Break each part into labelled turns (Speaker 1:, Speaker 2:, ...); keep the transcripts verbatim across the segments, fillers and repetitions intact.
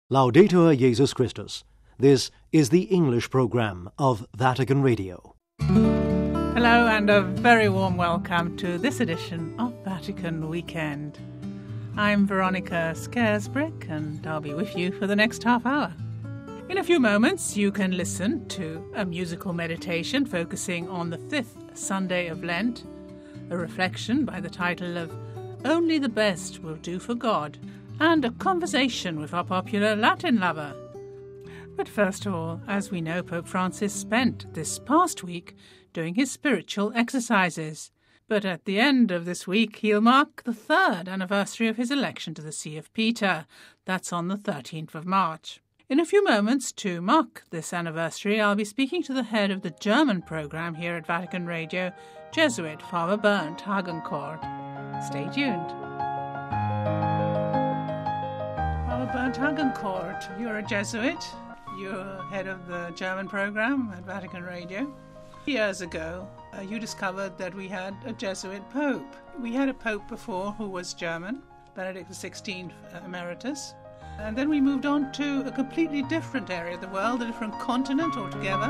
Speaker 1: Laudetur Jesus Christus. This is the English program of Vatican Radio.
Speaker 2: Hello and a very warm welcome to this edition of Vatican Weekend. I'm Veronica Scaresbrick and I'll be with you for the next half hour. In a few moments you can listen to a musical meditation focusing on the fifth Sunday of Lent, a reflection by the title of Only the Best Will Do for God, and a conversation with our popular Latin lover. But first of all, as we know, Pope Francis spent this past week doing his spiritual exercises. But at the end of this week, he'll mark the third anniversary of his election to the See of Peter. That's on the thirteenth of March. In a few moments, to mark this anniversary, I'll be speaking to the head of the German program here at Vatican Radio, Jesuit Father Bernd Hagencourt. Stay tuned. Father Bernd Hagencourt, you're a Jesuit. You're head of the German program at Vatican Radio. Years ago, uh, you discovered that we had a Jesuit pope. We had a pope before who was German, Benedict the sixteenth uh, Emeritus. And then we moved on to a completely different area of the world, a different continent altogether.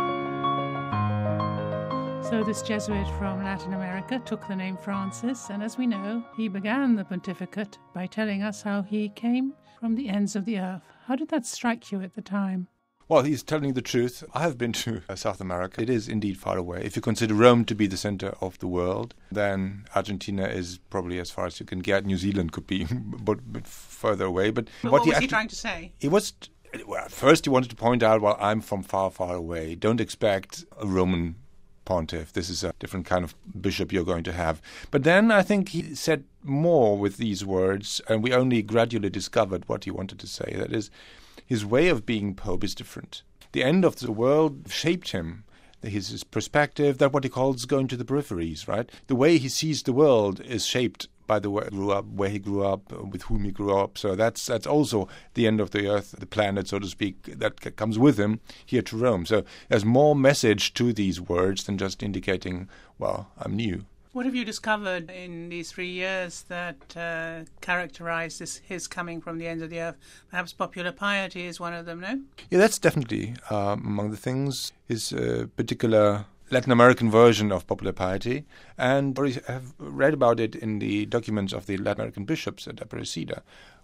Speaker 2: So this Jesuit from Latin America took the name Francis, and as we know, he began the pontificate by telling us how he came from the ends of the earth. How did that strike you at the time?
Speaker 3: Well, he's telling the truth. I have been to South America. It is indeed far away. If you consider Rome to be the center of the world, then Argentina is probably as far as you can get. New Zealand could be but, but further away. But,
Speaker 2: but
Speaker 3: what,
Speaker 2: what
Speaker 3: he
Speaker 2: was
Speaker 3: actually,
Speaker 2: he trying to say?
Speaker 3: He was, well, first he wanted to point out, well, I'm from far, far away. Don't expect a Roman pontiff. This is a different kind of bishop you're going to have. But then I think he said more with these words, and we only gradually discovered what he wanted to say. That is, his way of being pope is different. The end of the world shaped him. His, his perspective, that's what he calls going to the peripheries, right? The way he sees the world is shaped by the way he grew up, where he grew up, with whom he grew up. So that's that's also the end of the earth, the planet, so to speak, that comes with him here to Rome. So there's more message to these words than just indicating, well, I'm new.
Speaker 2: What have you discovered in these three years that uh, characterize this, his coming from the ends of the earth? Perhaps popular piety is one of them, no?
Speaker 3: Yeah, that's definitely um, among the things. His uh, particular Latin American version of popular piety, and I have read about it in the documents of the Latin American bishops at Aparecida.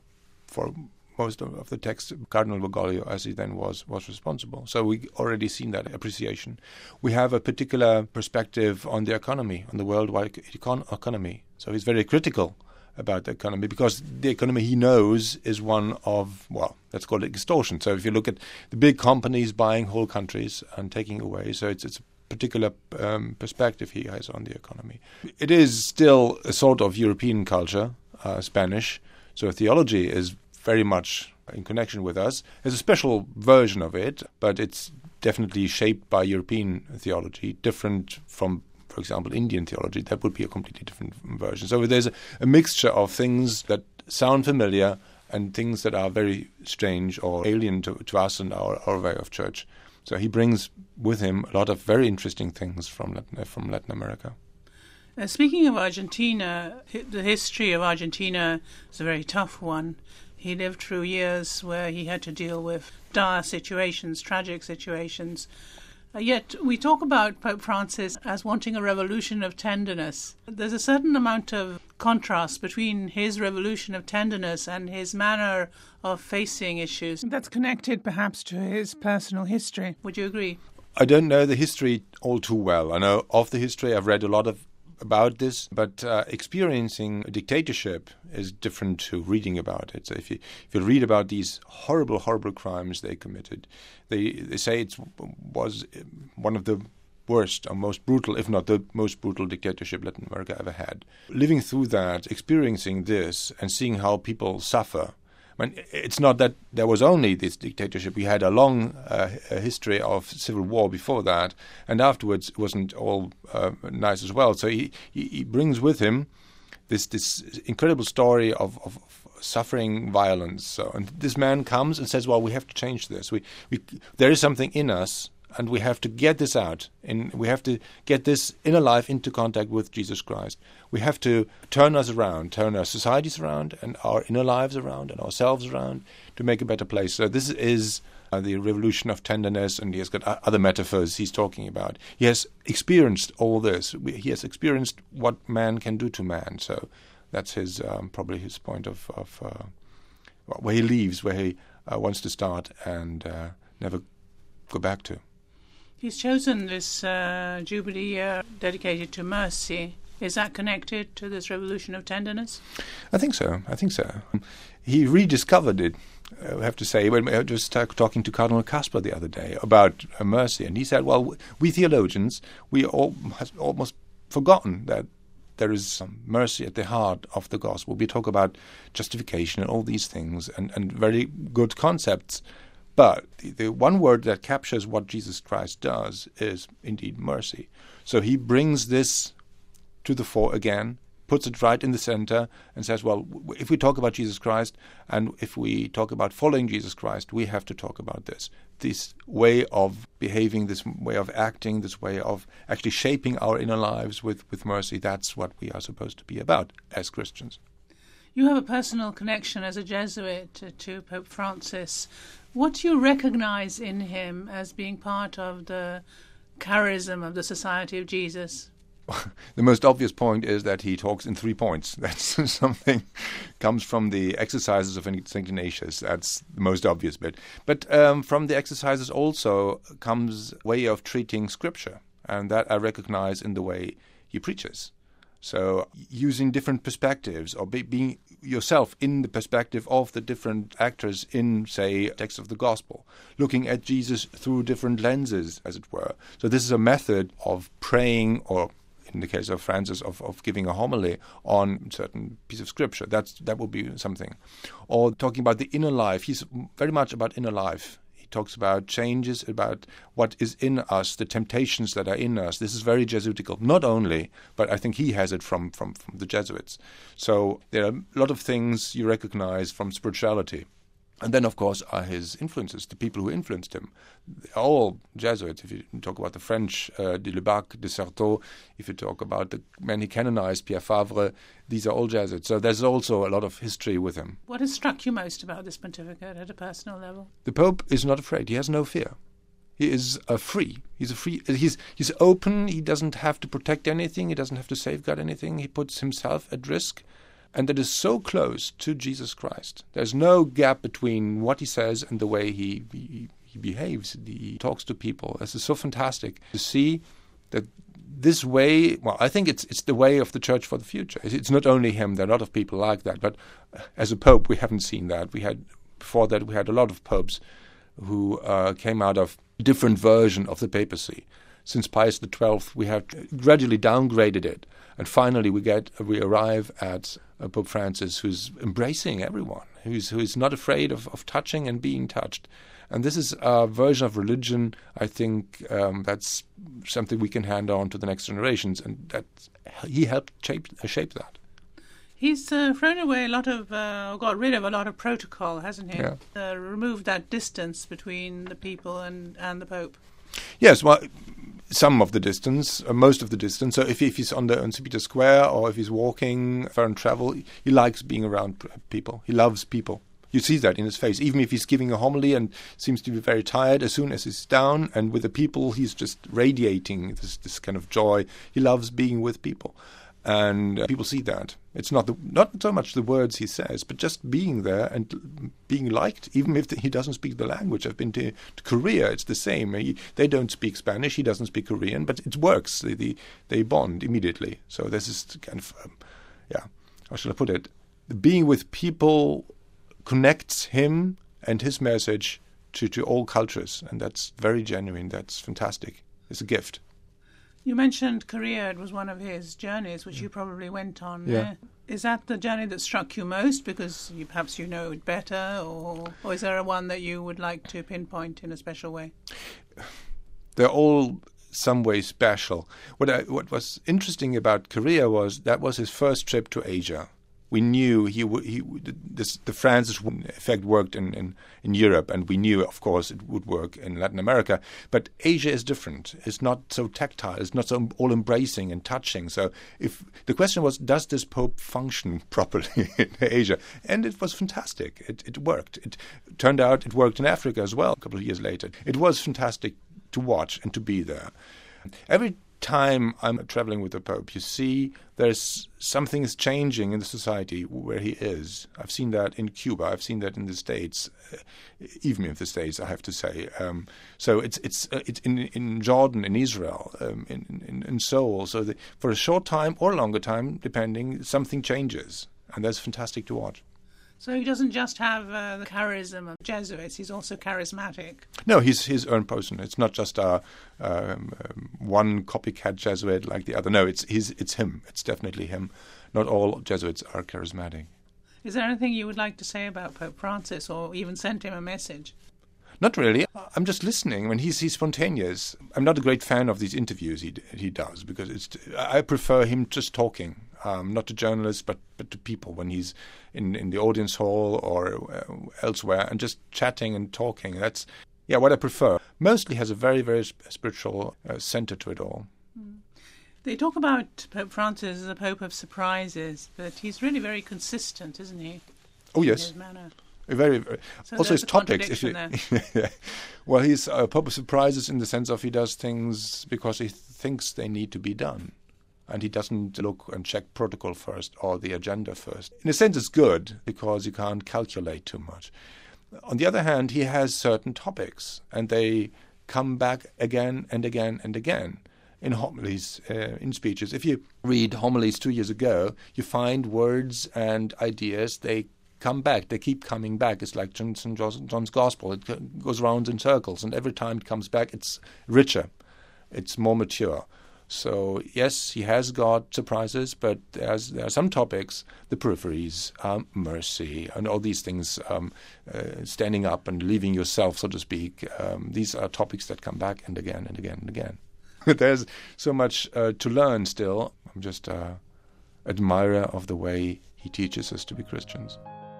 Speaker 3: For most of the text, Cardinal Bergoglio, as he then was, was responsible. So we already seen that appreciation. We have a particular perspective on the economy, on the worldwide econ- economy. So he's very critical about the economy because the economy he knows is one of, well, let's call it extortion. So if you look at the big companies buying whole countries and taking away, so it's it's a particular um, perspective he has on the economy. It is still a sort of European culture, uh, Spanish, so theology is very much in connection with us. There's a special version of it, but it's definitely shaped by European theology, different from, for example, Indian theology. That would be a completely different version. So there's a, a mixture of things that sound familiar and things that are very strange or alien to, to us and our, our way of church. So he brings with him a lot of very interesting things from Latin, from Latin America.
Speaker 2: Uh, speaking of Argentina, the history of Argentina is a very tough one. He lived through years where he had to deal with dire situations, tragic situations. Uh, yet we talk about Pope Francis as wanting a revolution of tenderness. There's a certain amount of contrast between his revolution of tenderness and his manner of facing issues. That's connected perhaps to his personal history. Would you agree?
Speaker 3: I don't know the history all too well. I know of the history. I've read a lot of about this, but uh, experiencing a dictatorship is different to reading about it. So if you if you read about these horrible, horrible crimes they committed, they they say it was one of the worst or most brutal, if not the most brutal dictatorship Latin America ever had. Living through that, experiencing this, and seeing how people suffer. I mean, it's not that there was only this dictatorship. We had a long uh, history of civil war before that, and afterwards it wasn't all uh, nice as well. So he, he, he brings with him this this incredible story of, of, of suffering, violence. So, and this man comes and says, well, we have to change this. We, we there is something in us and we have to get this out. And we have to get this inner life into contact with Jesus Christ. We have to turn us around, turn our societies around, and our inner lives around, and ourselves around, to make a better place. So this is uh, the revolution of tenderness, and he has got other metaphors he's talking about. He has experienced all this. He has experienced what man can do to man. So that's his um, probably his point of, of uh, where he leaves, where he uh, wants to start and uh, never go back to.
Speaker 2: He's chosen this uh, Jubilee year dedicated to mercy. Is that connected to this revolution of tenderness?
Speaker 3: I think so. I think so. He rediscovered it, I have to say. When I was t- talking to Cardinal Kasper the other day about uh, mercy, and he said, well, we theologians, we all has almost forgotten that there is some mercy at the heart of the gospel. We talk about justification and all these things, and, and very good concepts. But the, the one word that captures what Jesus Christ does is indeed mercy. So he brings this to the fore again, puts it right in the center, and says, well, if we talk about Jesus Christ, and if we talk about following Jesus Christ, we have to talk about this. This way of behaving, this way of acting, this way of actually shaping our inner lives with, with mercy, that's what we are supposed to be about as Christians.
Speaker 2: You have a personal connection as a Jesuit to, to Pope Francis. What do you recognize in him as being part of the charism of the Society of Jesus?
Speaker 3: The most obvious point is that he talks in three points. That's something comes from the exercises of Saint Ignatius. That's the most obvious bit. But um, from the exercises also comes a way of treating Scripture, and that I recognize in the way he preaches. So using different perspectives, or be, being yourself in the perspective of the different actors in, say, text of the gospel, looking at Jesus through different lenses, as it were. So this is a method of praying, or in the case of Francis, of, of giving a homily on a certain piece of scripture. That's that would be something. Or talking about the inner life. He's very much about inner life. He talks about changes, about what is in us, the temptations that are in us. This is very Jesuitical. Not only, but I think he has it from, from, from the Jesuits. So there are a lot of things you recognize from spirituality. And then, of course, are his influences, the people who influenced him. They're all Jesuits. If you talk about the French, uh, de Lubac, de Certeau, if you talk about the man he canonized, Pierre Favre, these are all Jesuits. So there's also a lot of history with him.
Speaker 2: What has struck you most about this pontificate at a personal level?
Speaker 3: The Pope is not afraid. He has no fear. He is uh, free. He's a free. He's he's open. He doesn't have to protect anything. He doesn't have to safeguard anything. He puts himself at risk. And that is so close to Jesus Christ. There's no gap between what he says and the way he, he, he behaves. He talks to people. This is so fantastic to see that this way, well, I think it's it's the way of the Church for the future. It's not only him. There are a lot of people like that. But as a pope, we haven't seen that. We had before that, we had a lot of popes who uh, came out of different version of the papacy. Since Pius the twelfth, we have gradually downgraded it. And finally, we get we arrive at uh, Pope Francis, who's embracing everyone, who's who is not afraid of, of touching and being touched. And this is a version of religion, I think, um, that's something we can hand on to the next generations. And that he helped shape, uh, shape that.
Speaker 2: He's uh, thrown away a lot of, uh, got rid of a lot of protocol, hasn't he?
Speaker 3: Yeah.
Speaker 2: Uh, removed that distance between the people and, and the Pope.
Speaker 3: Yes, well, some of the distance, uh, most of the distance. So if, if he's on the on Saint Peter's Square, or if he's walking, foreign travel, he likes being around people. He loves people. You see that in his face. Even if he's giving a homily and seems to be very tired, as soon as he's down and with the people, he's just radiating this, this kind of joy. He loves being with people. And uh, people see that. It's not the, not so much the words he says, but just being there and being liked, even if the, he doesn't speak the language. I've been to, to Korea, it's the same. He, they don't speak Spanish, he doesn't speak Korean, but it works. They, they, they bond immediately. So this is kind of, um, yeah, how shall I put it? Being with people connects him and his message to, to all cultures, and that's very genuine. That's fantastic. It's a gift.
Speaker 2: You mentioned Korea. It was one of his journeys, which you probably went on.
Speaker 3: Yeah.
Speaker 2: Uh, is that the journey that struck you most because you, perhaps you know it better, or, or is there a one that you would like to pinpoint in a special way?
Speaker 3: They're all some way special. What I, what was interesting about Korea was that was his first trip to Asia. we knew he, w- he w- this, the Francis effect worked in, in, in Europe, and we knew, of course, it would work in Latin America. But Asia is different. It's not so tactile. It's not so all-embracing and touching. So if the question was, does this Pope function properly in Asia? And it was fantastic. It, it worked. It turned out it worked in Africa as well a couple of years later. It was fantastic to watch and to be there. Every time I'm traveling with the Pope, you see there's something is changing in the society where he is. I've seen that in Cuba. I've seen that in the States, uh, even in the States, I have to say. Um, so it's it's uh, it's in in Jordan, in Israel, um, in, in in Seoul. So the, for a short time or longer time, depending, something changes, and that's fantastic to watch.
Speaker 2: So he doesn't just have uh, the charism of Jesuits, he's also charismatic.
Speaker 3: No, he's his own person. It's not just a, um, um, one copycat Jesuit like the other. No, it's he's, it's him. It's definitely him. Not all Jesuits are charismatic.
Speaker 2: Is there anything you would like to say about Pope Francis, or even send him a message?
Speaker 3: Not really. I'm just listening. I mean, he's, he's spontaneous. I'm not a great fan of these interviews he he does, because it's. I prefer him just talking. Um, not to journalists, but, but to people when he's in, in the audience hall or uh, elsewhere, and just chatting and talking. That's, yeah, what I prefer. Mostly has a very, very spiritual uh, center to it all.
Speaker 2: Mm. They talk about Pope Francis as a pope of surprises, but he's really very consistent, isn't he?
Speaker 3: Oh,
Speaker 2: in
Speaker 3: yes.
Speaker 2: His manner.
Speaker 3: Very, very.
Speaker 2: So
Speaker 3: also his
Speaker 2: a
Speaker 3: topics. If you,
Speaker 2: there.
Speaker 3: Well, he's a pope of surprises in the sense of he does things because he thinks they need to be done. And he doesn't look and check protocol first or the agenda first. In a sense, it's good because you can't calculate too much. On the other hand, he has certain topics, and they come back again and again and again in homilies, uh, in speeches. If you read homilies two years ago, you find words and ideas, they come back. They keep coming back. It's like Saint John's Gospel. It goes round in circles, and every time it comes back, it's richer. It's more mature. So, yes, he has got surprises, but there's, there are some topics, the peripheries, um, mercy, and all these things, um, uh, standing up and leaving yourself, so to speak. Um, these are topics that come back and again and again and again. There's so much uh, to learn still. I'm just an admirer of the way he teaches us to be Christians.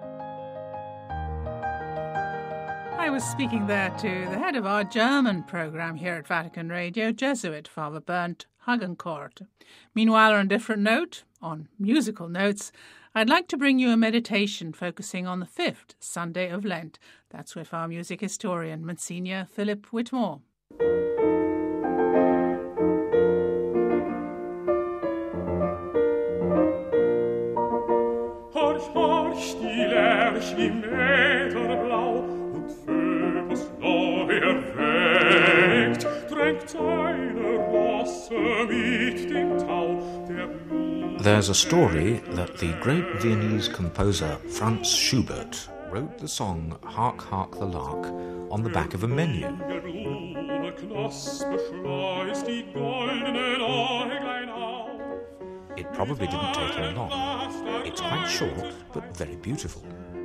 Speaker 2: I was speaking there to the head of our German programme here at Vatican Radio, Jesuit Father Bernd Hagencourt. Meanwhile, on a different note, on musical notes, I'd like to bring you a meditation focusing on the fifth Sunday of Lent. That's with our music historian, Monsignor Philip Whitmore.
Speaker 4: Horch, horch, die Lerch im Ätherblau und Phöbus neu erweckt, drängt seine Rosse mit dem Tau der Blut.
Speaker 5: There's a story that the great Viennese composer Franz Schubert wrote the song Hark, Hark the Lark on the back of a menu. It probably didn't take him long. It's quite short, but very beautiful.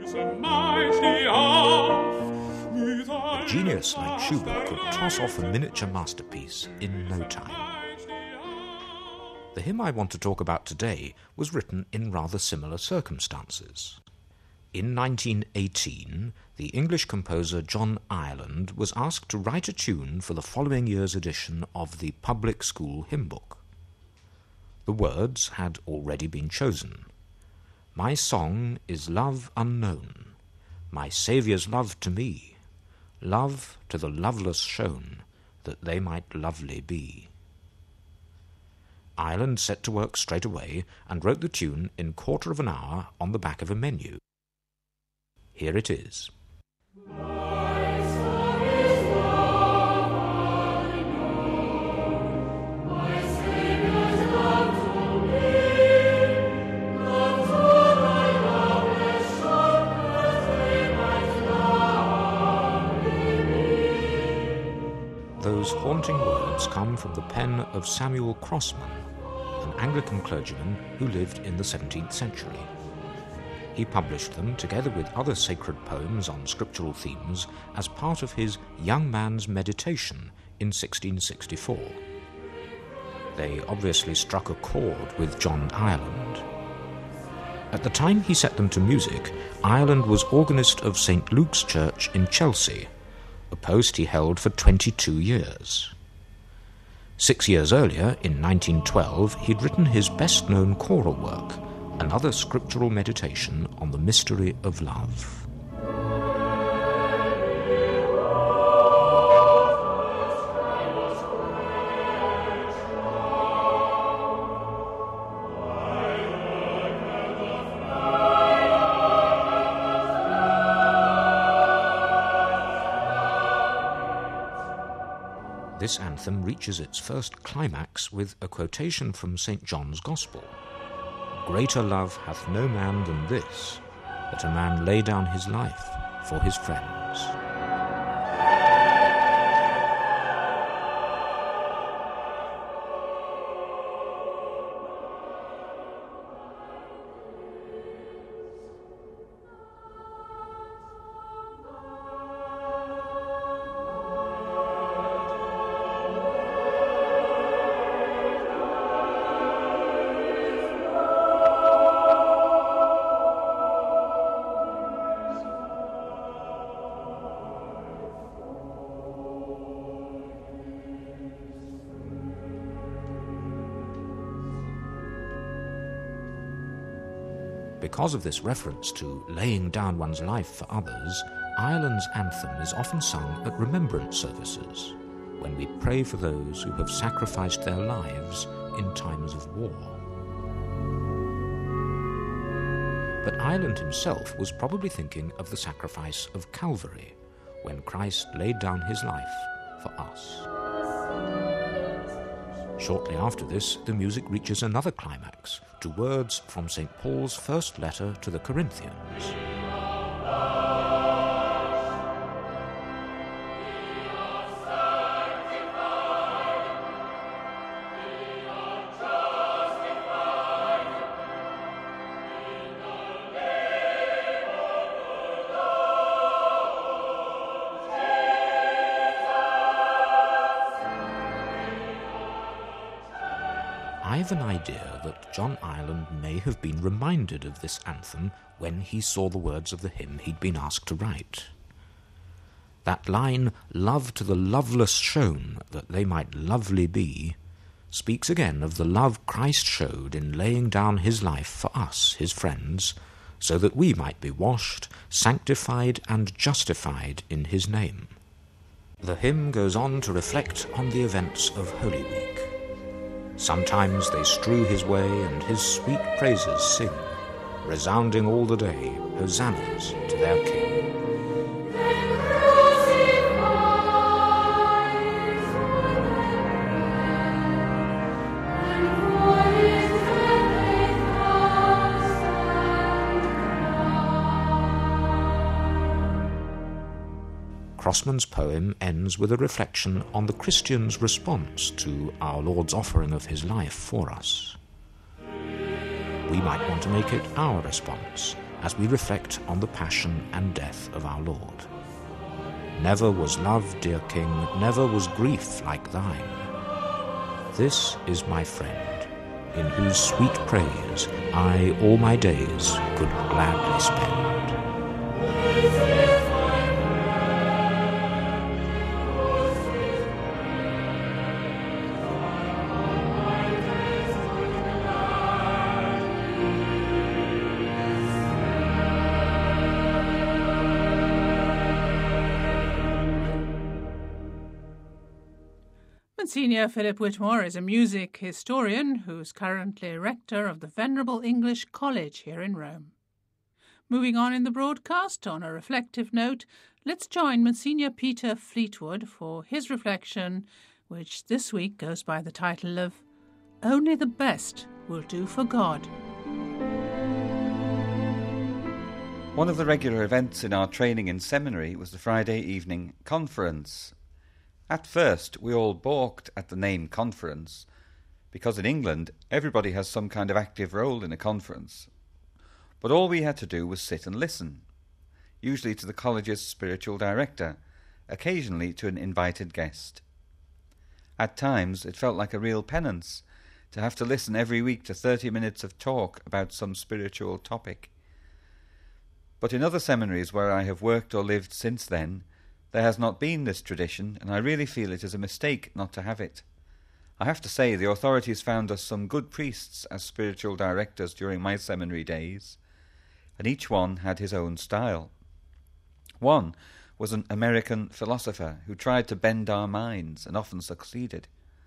Speaker 5: A genius like Schubert could toss off a miniature masterpiece in no time. The hymn I want to talk about today was written in rather similar circumstances. In nineteen eighteen, the English composer John Ireland was asked to write a tune for the following year's edition of the Public School Hymn Book. The words had already been chosen. My song is love unknown, my Saviour's love to me, love to the loveless shown, that they might lovely be. Ireland set to work straight away and wrote the tune in quarter of an hour on the back of a menu. Here it is. Those haunting words come from the pen of Samuel Crossman, an Anglican clergyman who lived in the seventeenth century. He published them together with other sacred poems on scriptural themes as part of his Young Man's Meditation in sixteen sixty-four. They obviously struck a chord with John Ireland. At the time he set them to music, Ireland was organist of Saint Luke's Church in Chelsea, a post he held for twenty-two years. Six years earlier, in nineteen twelve, he'd written his best-known choral work, another scriptural meditation on the mystery of love. This anthem reaches its first climax with a quotation from Saint John's Gospel. "Greater love hath no man than this, that a man lay down his life for his friends." Because of this reference to laying down one's life for others, Ireland's anthem is often sung at remembrance services, when we pray for those who have sacrificed their lives in times of war. But Ireland himself was probably thinking of the sacrifice of Calvary, when Christ laid down his life for us. Shortly after this, the music reaches another climax, to words from Saint Paul's first letter to the Corinthians. I've an idea that John Ireland may have been reminded of this anthem when he saw the words of the hymn he'd been asked to write. That line, "Love to the loveless shown, that they might lovely be," speaks again of the love Christ showed in laying down his life for us, his friends, so that we might be washed, sanctified and justified in his name. The hymn goes on to reflect on the events of Holy Week. Sometimes they strew his way and his sweet praises sing, resounding all the day, hosannas to their King. Crossman's poem ends with a reflection on the Christian's response to our Lord's offering of his life for us. We might want to make it our response as we reflect on the passion and death of our Lord. Never was love, dear King, never was grief like thine. This is my friend, in whose sweet praise I all my days could gladly spend.
Speaker 2: Monsignor Philip Whitmore is a music historian who's currently rector of the Venerable English College here in Rome. Moving on in the broadcast, on a reflective note, let's join Monsignor Peter Fleetwood for his reflection, which this week goes by the title of Only the Best Will Do for God.
Speaker 6: One of the regular events in our training in seminary was the Friday evening conference. At first, we all balked at the name conference, because in England, everybody has some kind of active role in a conference. But all we had to do was sit and listen, usually to the college's spiritual director, occasionally to an invited guest. At times, it felt like a real penance to have to listen every week to thirty minutes of talk about some spiritual topic. But in other seminaries where I have worked or lived since then, there has not been this tradition, and I really feel it is a mistake not to have it. I have to say the authorities found us some good priests as spiritual directors during my seminary days, and each one had his own style. One was an American philosopher who tried to bend our minds and often succeeded.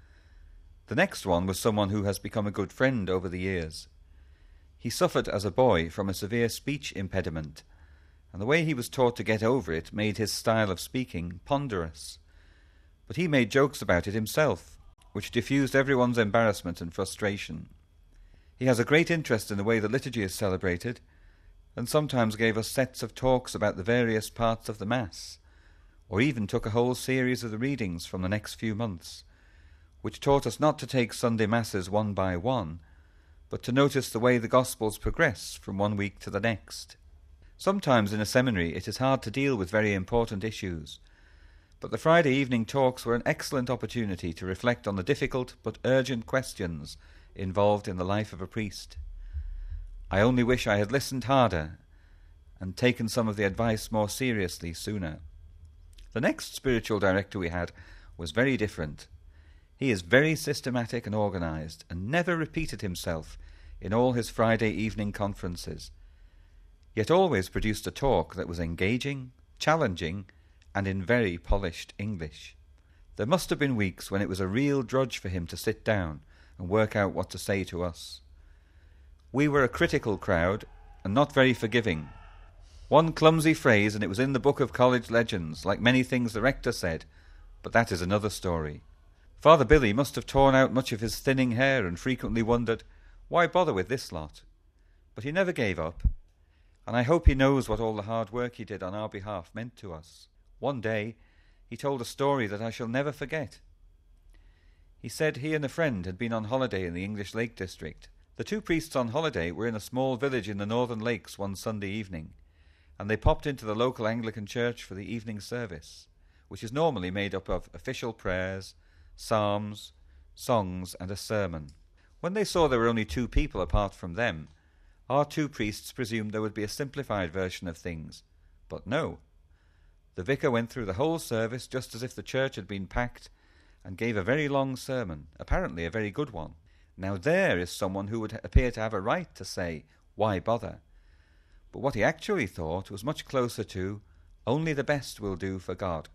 Speaker 6: The next one was someone who has become a good friend over the years. He suffered as a boy from a severe speech impediment, and the way he was taught to get over it made his style of speaking ponderous. But he made jokes about it himself, which diffused everyone's embarrassment and frustration. He has a great interest in the way the liturgy is celebrated, and sometimes gave us sets of talks about the various parts of the Mass, or even took a whole series of the readings from the next few months, which taught us not to take Sunday Masses one by one, but to notice the way the Gospels progress from one week to the next. Sometimes in a seminary it is hard to deal with very important issues, but the Friday evening talks were an excellent opportunity to reflect on the difficult but urgent questions involved in the life of a priest. I only wish I had listened harder and taken some of the advice more seriously sooner. The next spiritual director we had was very different. He is very systematic and organised, and never repeated himself in all his Friday evening conferences, yet always produced a talk that was engaging, challenging, and in very polished English. There must have been weeks when it was a real drudge for him to sit down and work out what to say to us. We were a critical crowd, and not very forgiving. One clumsy phrase, and it was in the book of college legends, like many things the rector said, but that is another story. Father Billy must have torn out much of his thinning hair and frequently wondered, why bother with this lot? But he never gave up, and I hope he knows what all the hard work he did on our behalf meant to us. One day he told a story that I shall never forget. He said he and a friend had been on holiday in the English Lake District. The two priests on holiday were in a small village in the Northern Lakes one Sunday evening, and they popped into the local Anglican church for the evening service, which is normally made up of official prayers, psalms, songs, and a sermon. When they saw there were only two people apart from them, our two priests presumed there would be a simplified version of things, but no. The vicar went through the whole service just as if the church had been packed, and gave a very long sermon, apparently a very good one. Now there is someone who would appear to have a right to say, why bother? But what he actually thought was much closer to, only the best will do for God.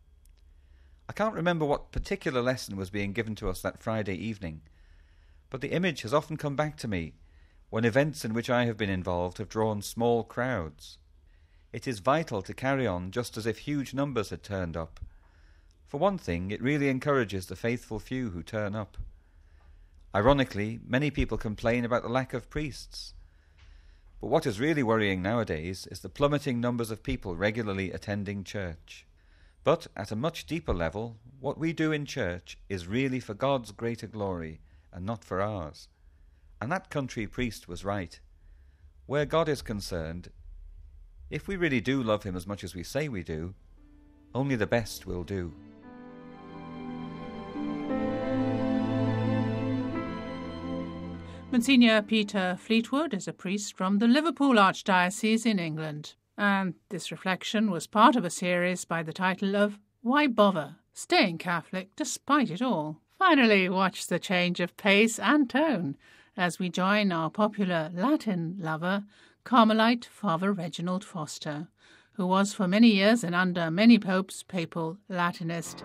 Speaker 6: I can't remember what particular lesson was being given to us that Friday evening, but the image has often come back to me when events in which I have been involved have drawn small crowds. It is vital to carry on just as if huge numbers had turned up. For one thing, it really encourages the faithful few who turn up. Ironically, many people complain about the lack of priests. But what is really worrying nowadays is the plummeting numbers of people regularly attending church. But at a much deeper level, what we do in church is really for God's greater glory and not for ours. And that country priest was right. Where God is concerned, if we really do love him as much as we say we do, only the best will do.
Speaker 2: Monsignor Peter Fleetwood is a priest from the Liverpool Archdiocese in England, and this reflection was part of a series by the title of Why Bother? Staying Catholic Despite It All. Finally, watch the change of pace and tone as we join our popular Latin lover, Carmelite Father Reginald Foster, who was for many years and under many popes papal Latinist.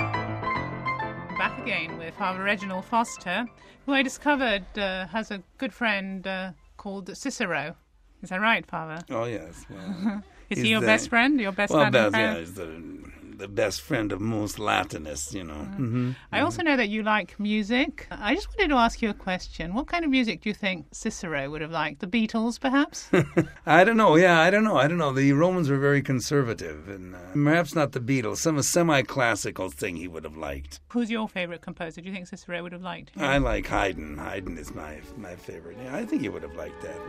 Speaker 2: Back again with Father Reginald Foster, who I discovered uh, has a good friend uh, called Cicero. Is that right, Father?
Speaker 7: Oh, yes. Well,
Speaker 2: is he your the, best friend? Your best
Speaker 7: well,
Speaker 2: Latin
Speaker 7: best,
Speaker 2: friend?
Speaker 7: Yeah, he's the, the best friend of most Latinists, you know. Uh, mm-hmm.
Speaker 2: I also know that you like music. I just wanted to ask you a question. What kind of music do you think Cicero would have liked? The Beatles, perhaps?
Speaker 7: I don't know. Yeah, I don't know. I don't know. The Romans were very conservative, and uh, perhaps not the Beatles. Some semi-classical thing he would have liked.
Speaker 2: Who's your favourite composer? Do you think Cicero would have liked him?
Speaker 7: I like Haydn. Haydn is my my favourite. Yeah, I think he would have liked that.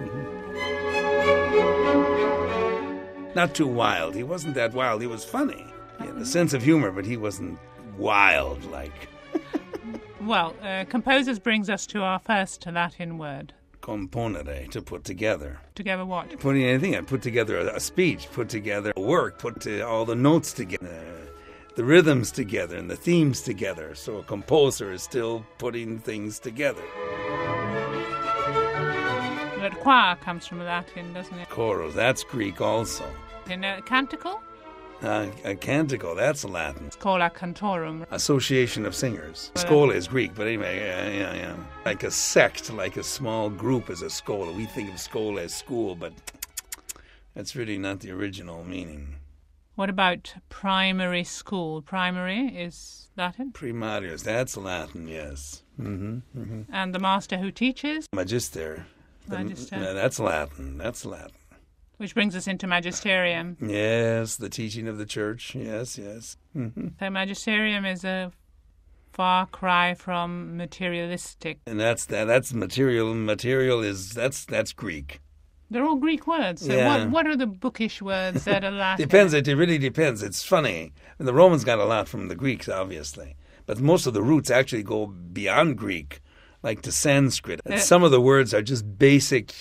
Speaker 7: Mm-hmm. Not too wild. He wasn't that wild. He was funny. He had a sense of humor, but he wasn't wild like.
Speaker 2: Well, uh, composers brings us to our first Latin word.
Speaker 7: Componere, to put together.
Speaker 2: Together what?
Speaker 7: Putting anything, I put together a, a speech, put together a work, put to, all the notes together, uh, the rhythms together, and the themes together. So a composer is still putting things together.
Speaker 2: But qua comes from Latin, doesn't it?
Speaker 7: Choros, that's Greek also.
Speaker 2: In a canticle?
Speaker 7: Uh, a canticle, that's Latin.
Speaker 2: Schola cantorum.
Speaker 7: Association of singers.
Speaker 2: Well,
Speaker 7: Schola is Greek, but anyway, yeah, yeah, yeah. Like a sect, like a small group is a schola. We think of schola as school, but that's really not the original meaning.
Speaker 2: What about primary school? Primary is Latin?
Speaker 7: Primarius, that's Latin, yes. Mm-hmm, mm-hmm.
Speaker 2: And the master who teaches?
Speaker 7: Magister. The-
Speaker 2: Magister.
Speaker 7: yeah, that's Latin, that's Latin.
Speaker 2: Which brings us into magisterium.
Speaker 7: Yes, the teaching of the church, yes, yes. Mm-hmm.
Speaker 2: So magisterium is a far cry from materialistic.
Speaker 7: And that's that. That's material. Material is that's that's Greek.
Speaker 2: They're all Greek words. So
Speaker 7: Yeah.
Speaker 2: what, what are the bookish words that are Latin?
Speaker 7: Depends. It really depends. It's funny. The Romans got a lot from the Greeks, obviously, but most of the roots actually go beyond Greek, like to Sanskrit. And
Speaker 2: Uh,
Speaker 7: some of the words are just basic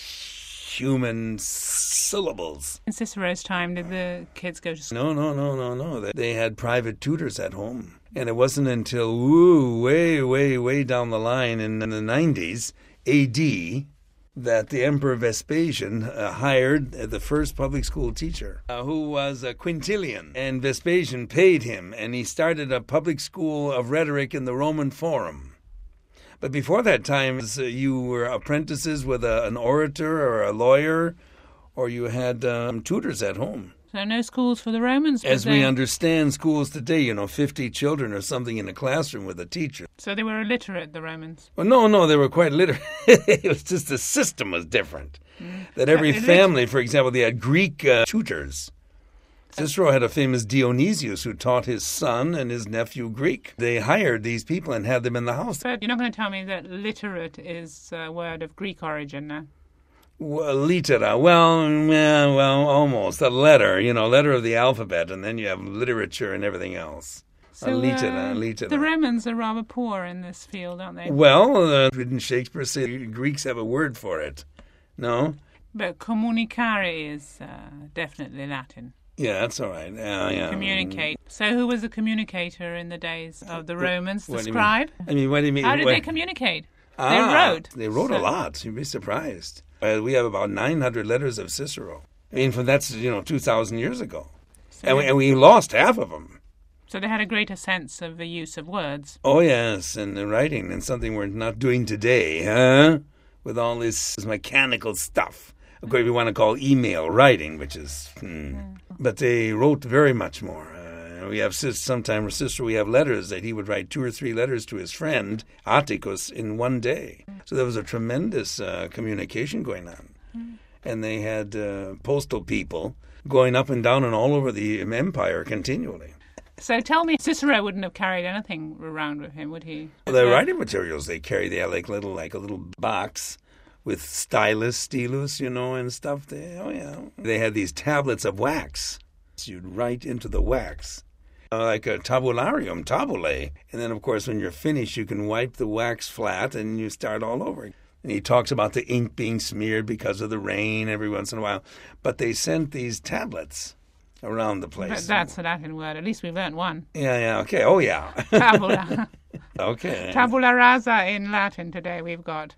Speaker 7: human syllables.
Speaker 2: In Cicero's time, did the kids go to school?
Speaker 7: No, no, no, no, no. They- They had private tutors at home. And it wasn't until, woo, way, way, way down the line in, in the nineties, A D, that the Emperor Vespasian uh, hired uh, the first public school teacher, uh, who was uh, Quintilian. And Vespasian paid him, and he started a public school of rhetoric in the Roman Forum. But before that time, uh, you were apprentices with a, an orator or a lawyer, or you had um, tutors at home.
Speaker 2: So no schools for the Romans?
Speaker 7: As
Speaker 2: but
Speaker 7: we
Speaker 2: they-
Speaker 7: understand schools today, you know, fifty children or something in a classroom with a teacher.
Speaker 2: So they were illiterate, the Romans?
Speaker 7: Well, no, no, they were quite literate. It was just the system was different. That every
Speaker 2: Uh, is it-
Speaker 7: family, for example, they had Greek uh, tutors. Cicero had a famous Dionysius who taught his son and his nephew Greek. They hired these people and had them in the house.
Speaker 2: But you're not going to tell me that literate is a word of Greek origin now?
Speaker 7: Well, litera, well, yeah, well, almost. A letter, you know, letter of the alphabet, and then you have literature and everything else.
Speaker 2: So
Speaker 7: a litera,
Speaker 2: uh,
Speaker 7: litera.
Speaker 2: the Romans are rather poor in this field, aren't they?
Speaker 7: Well, uh, didn't Shakespeare say the Greeks have a word for it? No?
Speaker 2: But communicare is uh, definitely Latin.
Speaker 7: Yeah, that's all right. Yeah, yeah.
Speaker 2: Communicate. So who was a communicator in the days of the Romans? The
Speaker 7: What do you
Speaker 2: scribe?
Speaker 7: mean? I mean, what do you mean?
Speaker 2: How did
Speaker 7: what-
Speaker 2: they communicate?
Speaker 7: Ah,
Speaker 2: they wrote.
Speaker 7: They wrote a
Speaker 2: So-
Speaker 7: lot. You'd be surprised. Uh, we have about nine hundred letters of Cicero. I mean, from that's, you know, two thousand years ago.
Speaker 2: So,
Speaker 7: And we,
Speaker 2: they,
Speaker 7: and we lost half of them.
Speaker 2: so they had a greater sense of the use of words.
Speaker 7: Oh, yes, and the writing, and something we're not doing today, huh? With all this mechanical stuff. Of course, we want to call email writing, which is, hmm. But they wrote very much more. Uh, we have, sometimes Cicero, we have letters that he would write two or three letters to his friend, Atticus, in one day. So there was a tremendous uh, communication going on. And they had uh, postal people going up and down and all over the empire continually.
Speaker 2: So tell me, Cicero wouldn't have carried anything around with him, would he?
Speaker 7: The
Speaker 2: Uh,
Speaker 7: writing materials they carry, they had like little, like a little box with stylus, stilus, you know, and stuff. They, oh yeah, they had these tablets of wax. So you'd write into the wax, uh, like a tabularium, tabulae. And then, of course, when you're finished, you can wipe the wax flat and you start all over. And he talks about the ink being smeared because of the rain every once in a while. But they sent these tablets around the
Speaker 2: But
Speaker 7: place.
Speaker 2: that's a Latin word. At least we've learnt one.
Speaker 7: Yeah, yeah, okay. Oh, yeah.
Speaker 2: Tabula.
Speaker 7: Okay.
Speaker 2: Tabula rasa in Latin today we've got.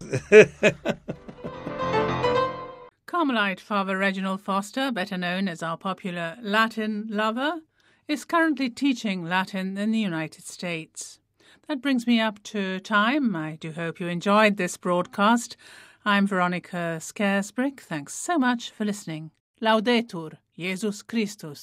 Speaker 2: Carmelite Father Reginald Foster, better known as our popular Latin lover, is currently teaching Latin in the United States. That brings me up to time. I do hope you enjoyed this broadcast. I'm Veronica Scaresbrick. Thanks so much for listening. Laudetur Jesus Christus.